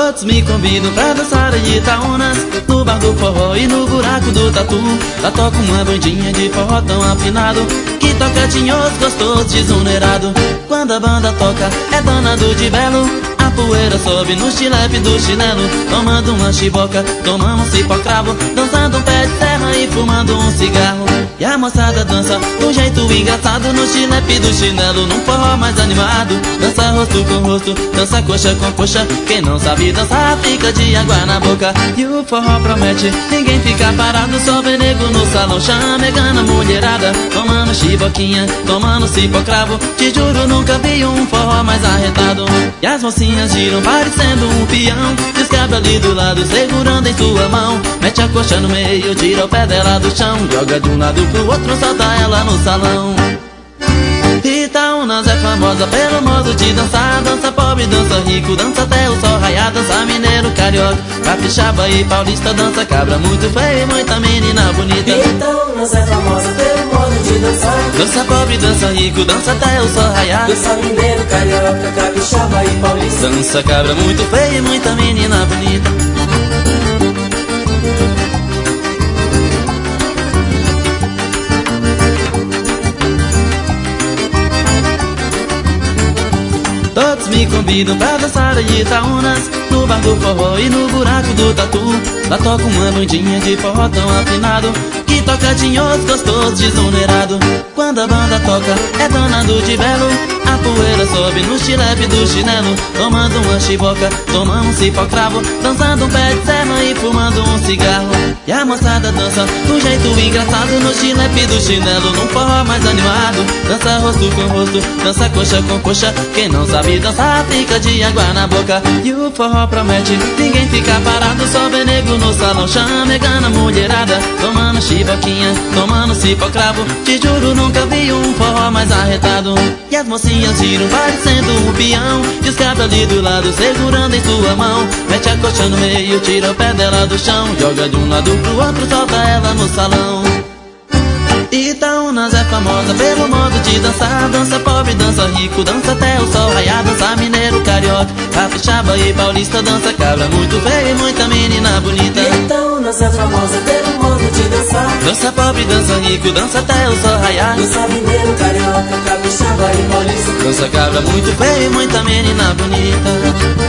Todos me convidam pra dançar em Itaúnas, no bar do forró e no buraco do tatu. Lá toca uma bandinha de forró tão afinado, que toca tinhoso, gostoso, desunerado. Quando a banda toca, é danado de belo, a poeira sobe no estilepe do chinelo. Tomando uma chiboca, tomando um cipó cravo, dançando um pé de serra e fumando um cigarro. E a moçada dança de um jeito engraçado no estilepe do chinelo, num forró mais animado. Dança rosto com rosto, dança coxa com coxa, quem não sabe dançar fica de água na boca. E o forró promete, ninguém fica parado, só vem nego no salão chamegando a mulherada, tomando chiboquinha, tomando cipó cravo. Te juro, nunca vi um forró mais arretado. E as mocinhas giram parecendo um peão, e os cabras ali do lado segurando em sua mão. Mete a coxa no meio, tira o pé dela do chão, joga de um lado pro outro, solta ela no salão. Itaúnas é famosa pelo modo de dançar, dança pobre, dança rico, dança até o sol raiar, dança mineiro, carioca, capixaba e paulista, dança cabra muito feia e muita menina bonita. Itaúnas é famosa pelo modo de dançar, dança pobre, dança rico, dança até o sol raiar, dança mineiro, carioca, capixaba e paulista, dança cabra muito feia e muita menina bonita. Todos me convidam pra dançar em Itaúnas, no bar do forró e no buraco do tatu. Lá toca uma bandinha de forró tão afinado, que toca tinhoso, gostoso, desunerado. Quando a banda toca, é danado de belo, a poeira sobe no estilepe do chinelo. Tomando uma chiboca, tomando um cipó cravo, dançando um pé de serra e fumando um cigarro. E a moçada dança de um jeito engraçado no estilepe do chinelo, num forró mais animado. Dança rosto com rosto, dança coxa com coxa, quem não sabe dançar fica de água na boca. E o forró promete, ninguém fica parado, só vem nego no salão chamegando a mulherada, tomando chiboquinha, tomando cipó cravo. Te juro, nunca vi um forró mais arretado. E as mocinhas giram parecendo um peão, e os cabras ali do lado segurando em sua mão. Mete a coxa no meio, tira o pé dela do chão, joga de um lado pro outro, solta ela no salão. Itaúnas é famosa pelo modo de dançar, dança pobre, dança rico, dança até o sol raiar, dança mineiro, carioca, capixaba e paulista, dança cabra muito feia e muita menina bonita. Itaúnas é famosa pelo modo de dançar, dança pobre, dança rico, dança até o sol raiar, dança mineiro, carioca, capixaba e paulista, dança cabra muito feia e muita menina bonita.